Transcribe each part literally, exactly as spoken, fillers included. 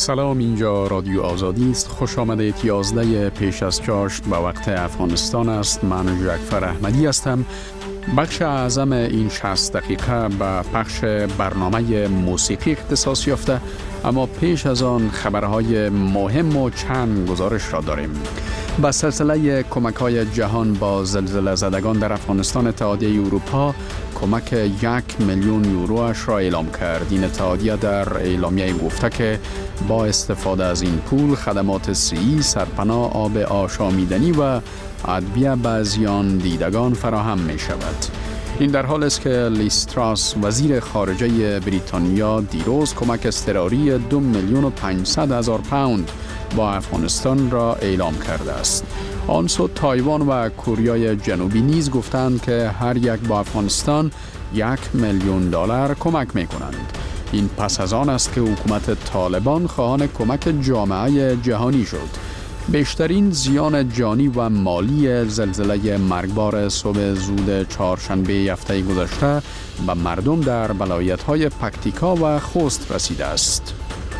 سلام، اینجا رادیو آزادی است. خوش آمدید. یازده پیش از چاشت به وقت افغانستان است. من جعفر احمدی هستم. بخش اعظم این شصت دقیقه به پخش برنامه موسیقی اختصاص یافته، اما پیش از آن خبرهای مهم و چند گزارش را داریم. با سلسله کمک‌های جهان با زلزله زدگان در افغانستان، اتحادیه اروپا کمک یک میلیون یوروش را اعلام کرد. این اتحادیه در اعلامیه گفته که با استفاده از این پول خدمات صحی، سرپناه، آب آشامیدنی و ادویه به زیان دیدگان فراهم می شود. این در حال است که لیز تراس وزیر خارجه بریتانیا دیروز کمک اضطراری دو میلیون و پانصد هزار پوند با افغانستان را اعلام کرده است. آن سو تایوان و کره جنوبی نیز گفتند که هر یک با افغانستان یک میلیون دلار کمک می کنند. این پس از آن است که حکومت طالبان خواهان کمک جامعه جهانی شد. بیشترین زیان جانی و مالی زلزله مرگبار صبح زود چهارشنبه هفته گذشته به مردم در ولایت‌های پکتیکا و خوست رسیده است.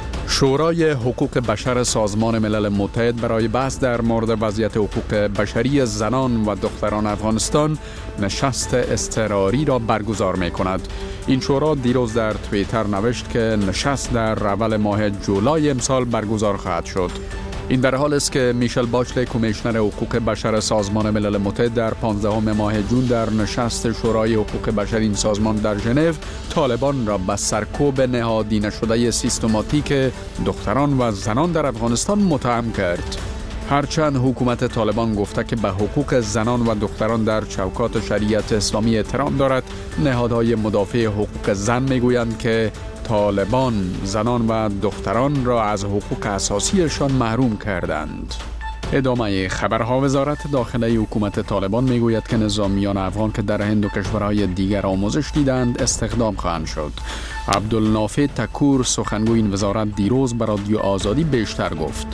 شورای حقوق بشر سازمان ملل متحد برای بحث در مورد وضعیت حقوق بشری زنان و دختران افغانستان نشست اضطراری را برگزار می کند. این شورا دیروز در توییتر نوشت که نشست در اول ماه جولای امسال برگزار خواهد شد. این در حال است که میشل باچلت، کمیشنر حقوق بشر سازمان ملل متحد، در پانزدهم ماه جون در نشست شورای حقوق بشر این سازمان در ژنو طالبان را به سرکوب نهادی نشده سیستماتیک دختران و زنان در افغانستان متهم کرد. هرچند حکومت طالبان گفته که به حقوق زنان و دختران در چوکات شریعت اسلامی احترام دارد، نهادهای مدافع حقوق زن میگویند که طالبان زنان و دختران را از حقوق اساسیشان محروم کردند. ادامه خبرها. وزارت داخلی حکومت طالبان میگوید که نظامیان افغان که در هند و کشورهای دیگر آموزش دیدند استخدام خواهند شد. عبدالنافع تکور، سخنگوی این وزارت، دیروز به رادیو آزادی بیشتر گفت.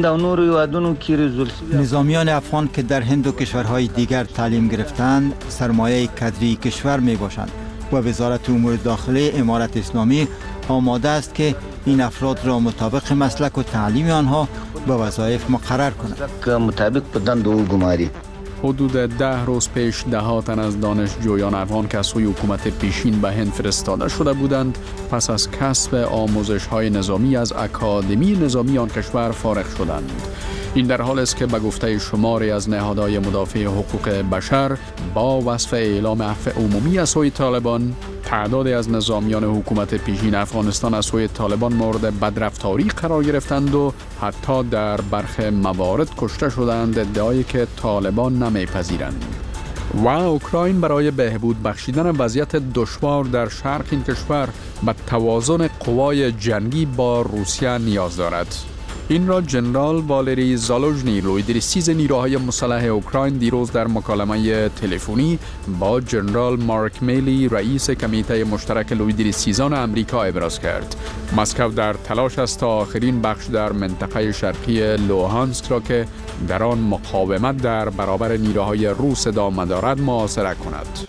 نظامیان افغان که در هند و کشورهای دیگر تعلیم گرفتند سرمایه کادری کشور می باشند و وزارت امور داخلی امارت اسلامی آماده است که این افراد را مطابق مسلک و تعلیم آنها به وظایف مقرر کند. مطابق بدن دو گماری. حدود ده روز پیش ده ها تن از دانشجویان افغان که از سوی حکومت پیشین به هند فرستاده شده بودند پس از کسب آموزش های نظامی از اکادمی نظامی آن کشور فارغ شدند. این در حال است که به گفته شماری از نهادهای مدافع حقوق بشر با وصف اعلام عفو عمومی از سوی طالبان، تعدادی از نظامیان حکومت پیشین افغانستان از سوی طالبان مورد بدرفتاری قرار گرفتند و حتی در برخی موارد کشته شدند، ادعایی که طالبان نمیپذیرند. و اوکراین برای بهبود بخشیدن وضعیت دشوار در شرق این کشور به توازن قوای جنگی با روسیه نیاز دارد. این را جنرال والری زالوژنی، لویدریسیز نیروهای مسلح اوکراین، دیروز در مکالمه تلفنی با جنرال مارک میلی، رئیس کمیته مشترک لویدریسیزان امریکا، ابراز کرد. مسکو در تلاش است تا آخرین بخش در منطقه شرقی لوهانسک را که در آن مقاومت در برابر نیروهای روس ادامه دارد محاصره کند.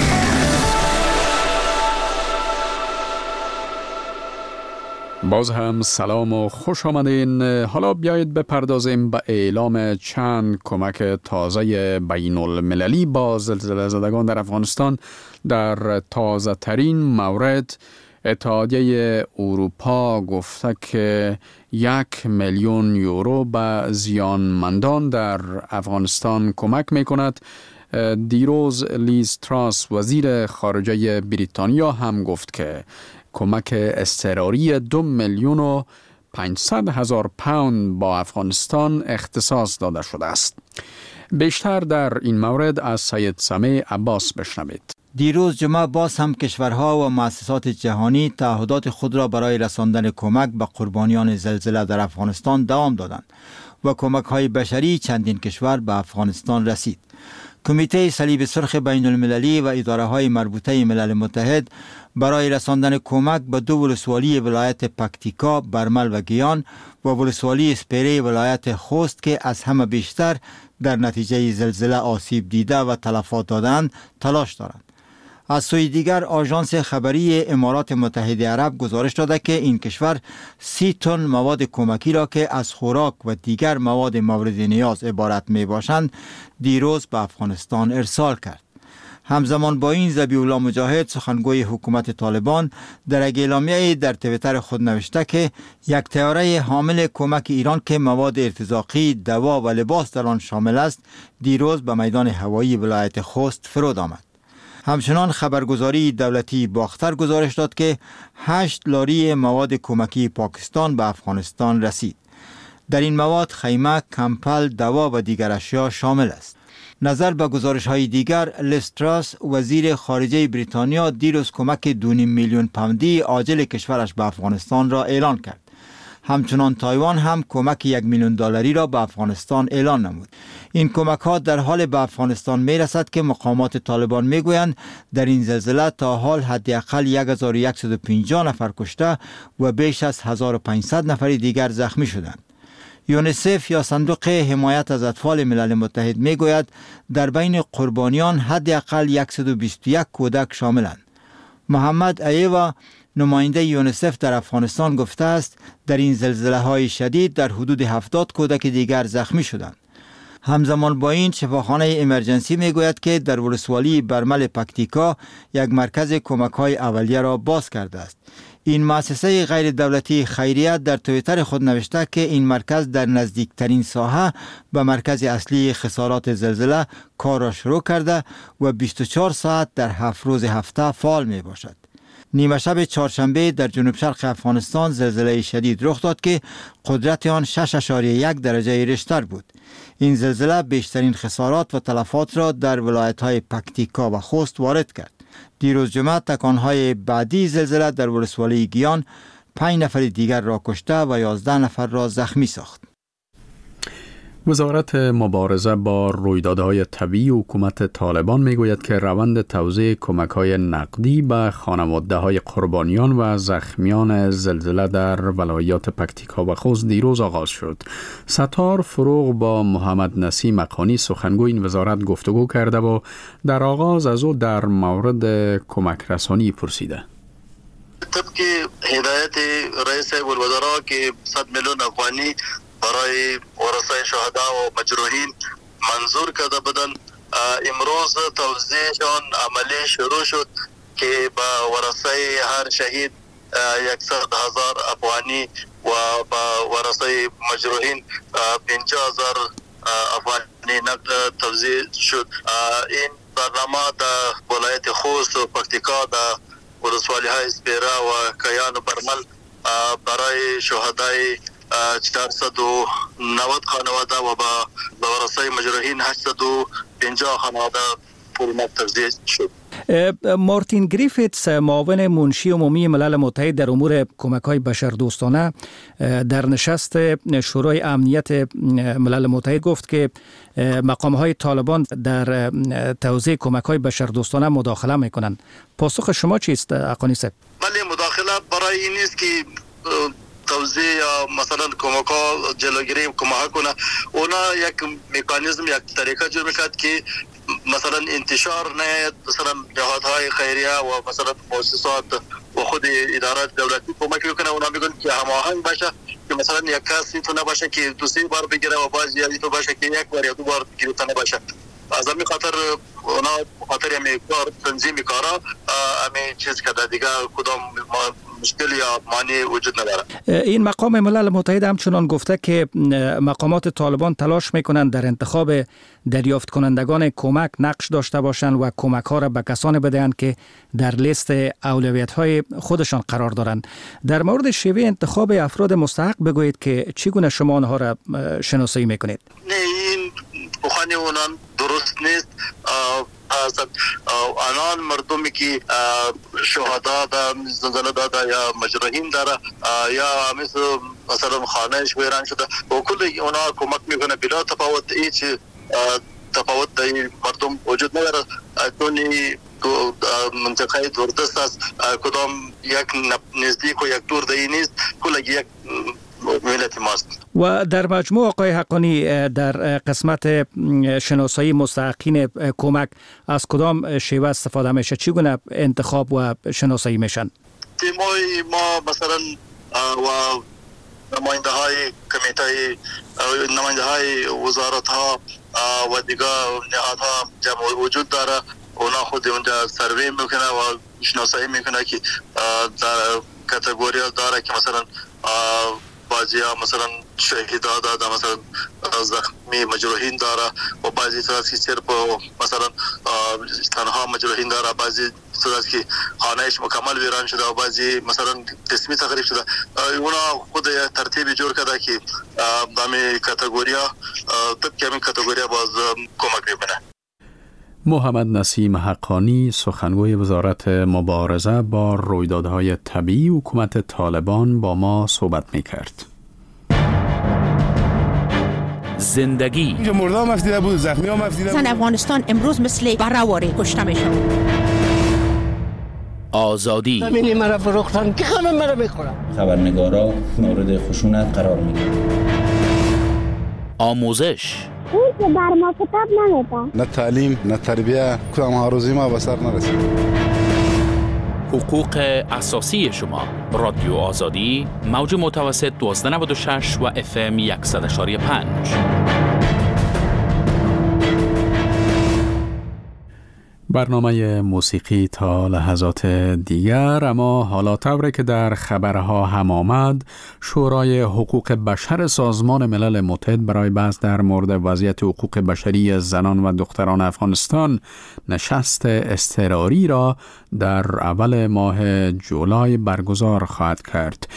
باز هم سلام و خوش آمدین. حالا بیایید بپردازیم به اعلام چند کمک تازه بین المللی با زلزله زدگان در افغانستان. در تازه ترین مورد اتحادیه اروپا گفته که یک میلیون یورو به زیانمندان در افغانستان کمک می کند. دیروز لیز تراس وزیر خارجه بریتانیا هم گفت که کمک اضطراری دو میلیون و پانصد هزار پوند با افغانستان اختصاص داده شده است. بیشتر در این مورد از سید سمیع عباس بشنوید. دیروز جمعه باز هم کشورها و مؤسسات جهانی تعهدات خود را برای رساندن کمک به قربانیان زلزله در افغانستان دوام دادند و کمک های بشری چندین کشور به افغانستان رسید. کمیته صلیب سرخ بین المللی و اداره های مربوطه ملل متحد برای رساندن کمک به دو ولسوالی ولایت پکتیکا، برمل و گیان و ولسوالی اسپیره ولایت خوست که از همه بیشتر در نتیجه زلزله آسیب دیده و تلفات دادند تلاش دارند. از سوی دیگر آژانس خبری امارات متحده عرب گزارش داده که این کشور سی تن مواد کمکی را که از خوراک و دیگر مواد مورد نیاز عبارت می باشند دیروز به افغانستان ارسال کرد. همزمان با این ذبیح الله مجاهد سخنگوی حکومت طالبان در اعلامیه در توییتر خود نوشته که یک طیاره حامل کمک ایران که مواد ارتزاقی، دوا و لباس در آن شامل است دیروز به میدان هوایی ولایت خوست فرود آمد. همچنان خبرگزاری دولتی باختر گزارش داد که هشت لاری مواد کمکی پاکستان به افغانستان رسید. در این مواد خیمه، کمپل، دوا و دیگر اشیا شامل است. نظر به گزارش های دیگر، لیز تراس وزیر خارجه بریتانیا دیروز کمک دو میلیون پوندی عاجل کشورش به افغانستان را اعلان کرد. همچنان تایوان هم کمک یک میلیون دلاری را به افغانستان اعلان نمود. این کمک ها در حال به افغانستان می رسد که مقامات طالبان می گویند در این زلزله تا حال حداقل یک هزار و صد و پنجاه نفر کشته و بیش از هزار و پانصد نفر دیگر زخمی شدند. یونیسف یا صندوق حمایت از اطفال ملل متحد می گوید در بین قربانیان حداقل صد و بیست و یک کودک شاملند. محمد ایوا نماینده یونیسف در افغانستان گفته است در این زلزله های شدید در حدود هفتاد کودک دیگر زخمی شدند. همزمان با این شفاخانه امرجنسی می گوید که در ولسوالی برمل پکتیکا یک مرکز کمک های اولیه را باز کرده است. این مؤسسه غیر دولتی خیریه در توییتر خود نوشته که این مرکز در نزدیکترین ساحه به مرکز اصلی خسارات زلزله کار را شروع کرده و بیست و چهار ساعت در هفت روز هفته فعال می باشد. نیمه شب چهارشنبه در جنوب شرق افغانستان زلزله شدید رخ داد که قدرت آن شش اشاریه یک درجه ریشتر بود. این زلزله بیشترین خسارات و تلفات را در ولایت‌های پکتیکا و خوست وارد کرد. دیروز جمعه تکانهای بعدی زلزله در ولسوالی گیان پنج نفر دیگر را کشته و یازده نفر را زخمی ساخت. وزارت مبارزه با رویدادهای طبیعی حکومت طالبان میگوید که روند توزیع کمک‌های نقدی به خانواده‌های قربانیان و زخمیان زلزله در ولایات پکتیکا و خوست دیروز آغاز شد. ستار فروغ با محمد نسیم مقانی سخنگوی این وزارت گفتگو کرده و در آغاز از او در مورد کمک رسانی پرسیده. طبق هدایت رئیس الوزراء که صد میلیون افغانی برای ورثه شهدا و مجروحین منظور کرده بودند، امروز توزیعشان عملی شروع شد که با ورثه هر شهید یکصد هزار افغانی و با ورثه مجروحین پنجاه هزار افغانی نقد توزیع شد. این برنامه در ولایت خوست و پکتیکا در ولسوالی های اسپیره و کیان و برمل برای شهدای چهارصد و نود خانواده و با ورثه مجروحین هشتصد و پنجاه خانواده پول توزیع شد. مارتین گریفیتس معاون منشی عمومی ملل متحد در امور کمک‌های بشردوستانه در نشست شورای امنیت ملل متحد گفت که مقام‌های طالبان در توزیع کمک‌های بشردوستانه مداخله می‌کنند. پاسخ شما چیست اقانی صاحب؟ بله، مداخله برای این نیست که توزیع یا مثلا کمک ها جلوگیری کمک کنه. اونا یک مکانیزم، یک طریقه جور میکرد که مثلا انتشار نه، مثلا جهادهای خیریه و مثلا مؤسسات و خود ادارات دولتی کمک میکنه. اونا میگن که هماهنگ باشه، که مثلا یک کسی تو نباشه که دو سه بار بگیره و باز یادی تو باشه که یک بار یا دو بار بگیره تا نباشه. از همین خاطر اونا خاطر همین کار تنظیم کارا همین چیز کرده دیگه کدام مشکل یا معنی وجود نداره. این مقام ملل متحد همچنان گفته که مقامات طالبان تلاش میکنند در انتخاب دریافت کنندگان کمک نقش داشته باشند و کمک ها را به کسانی بدهند که در لیست اولویت های خودشان قرار دارند. در مورد شیوه انتخاب افراد مستحق بگویید که چگونه شما آنها را شناسایی میکنید؟ نه، این بخانی اونان درست نیست. از آنان مردمی که شهدا در زلزله داده یا مجروحین داره یا مثل مثلا خانهش ویران شده و کل اونا کمک میکنه بلا تفاوت. هیچ تفاوت در مردم وجود نداره. دونی منطقه دوردست است، کدام یک نزدیک و یک دور دهی نیست، کل یک ملت ماست. و در مجموع آقای حقانی در قسمت شناسایی مستحقین کمک از کدام شیوه استفاده میشه؟ چگونه انتخاب و شناسایی میشن؟ تیمای ما مثلا و نماینده های کمیته نماینده های وزارت ها و دیگر نهادها جمع وجود داره. اونا خود اونجا سروی میکنه و شناسایی میکنه که در کاتگوری داره که مثلا بعضی ها مثلا شهیدا داره، مثلا زخمی مجروحین داره و بعضی طرف که صرف مثلا تنها مجروحین داره، بعضی طرف که خانهش مکمل ویران شده و بعضی مثلا قسمی تخریب شده. اونا خود ترتیبی جور کرده که همین کاتگوری ها طبق همین کاتگوری باز کمک میکنه. محمد نسیم حقانی، سخنگوی وزارت مبارزه با رویدادهای طبیعی حکومت طالبان، با ما صحبت میکرد. زندگی اینجا مرده هم افدیده بود، زخمی هم افدیده بود. زن افغانستان امروز مثل برهواری کشته میشن. آزادی زمینی مرا فروختن که همه مرا بخورن. خبرنگارا مورد خشونت قرار میگیرن. آموزش اون که بر ما کتاب نمیدن. نه تعلیم نه تربیه، کدام ها روزی ما به سر نرسید. حقوق اساسی شما. رادیو آزادی، موج متوسط دوازده نود و شش و اف ام صد و پنج. برنامه موسیقی تا لحظات دیگر. اما حالا طوری که در خبرها هم آمد، شورای حقوق بشر سازمان ملل متحد برای بحث در مورد وضعیت حقوق بشری زنان و دختران افغانستان نشست اضطراری را در اول ماه جولای برگزار خواهد کرد.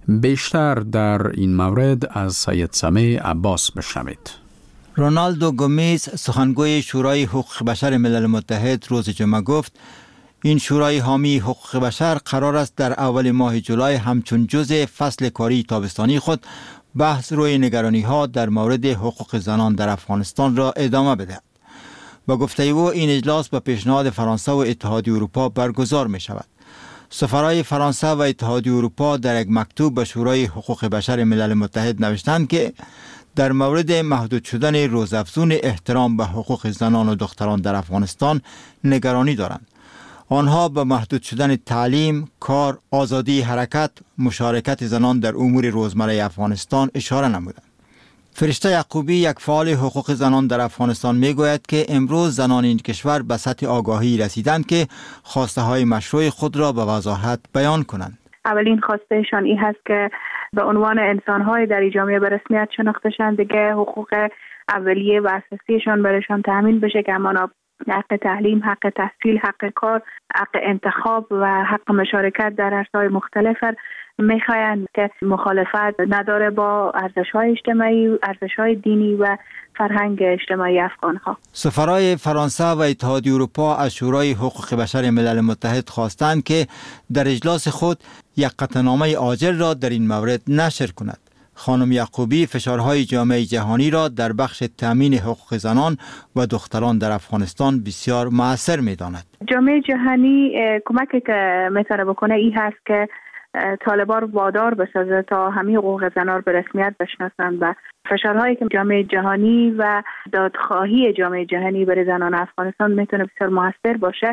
بیشتر در این مورد از سید سمیع عباس بشنوید. رونالدو گومیز، سخنگوی شورای حقوق بشر ملل متحد، روز جمعه گفت این شورای حامی حقوق بشر قرار است در اول ماه جولای همچون جزء فصل کاری تابستانی خود بحث روی نگرانی ها در مورد حقوق زنان در افغانستان را ادامه بدهد. با گفته او این اجلاس به پیشنهاد فرانسه و اتحادیه اروپا برگزار می شود. سفرای فرانسه و اتحادیه اروپا در یک مکتوب به شورای حقوق بشر ملل متحد نوشتند که در مورد محدود شدن روزافزون احترام به حقوق زنان و دختران در افغانستان نگرانی دارند. آنها به محدود شدن تعلیم، کار، آزادی حرکت، مشارکت زنان در امور روزمره افغانستان اشاره نمودند. فرشته یعقوبی، یک فعال حقوق زنان در افغانستان، میگوید که امروز زنان این کشور به سطح آگاهی رسیدند که خواسته های مشروع خود را به وضاحت بیان کنند. اولین خواستهشان این هست که به عنوان انسان‌های در جامعه به رسمیت شناخته شوند، دیگه حقوق اولیه و اساسیشان برایشان تامین بشه که همانا حق تعلیم، حق تحصیل، حق کار، حق انتخاب و حق مشارکت در عرصه‌های مختلف میخواین که مخالفت نداره با ارزش‌های اجتماعی، ارزش‌های دینی و فرهنگ اجتماعی افغان‌ها. سفرای فرانسه و اتحادیه اروپا از شورای حقوق بشر ملل متحد خواستند که در اجلاس خود یک قطعنامه عاجل را در این مورد نشر کند. خانم یعقوبی فشارهای جامعه جهانی را در بخش تامین حقوق زنان و دختران در افغانستان بسیار مؤثر می‌داند. جامعه جهانی کمکی که میتونه بکنه این هست که طالبان وادار بسازه تا همه حقوق زنان به رسمیت بشناسند و فشارهایی که جامعه جهانی و دادخواهی جامعه جهانی برای زنان افغانستان میتونه بسیار موثر باشه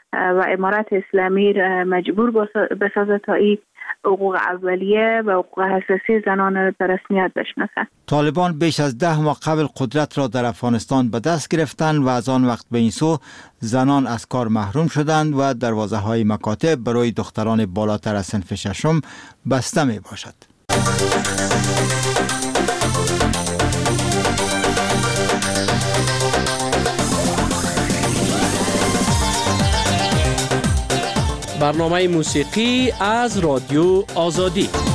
و امارت اسلامی مجبور بسازه تا این حقوق اولیه و حقوق اساسی زنان را به رسمیت بشناسند. طالبان بیش از ده ماه قبل قدرت را در افغانستان به دست گرفتند و از آن وقت به این سو زنان از کار محروم شدند و دروازه های مکاتب برای دختران بالاتر از صنف ششم بسته می باشد. برنامه موسیقی از رادیو آزادی.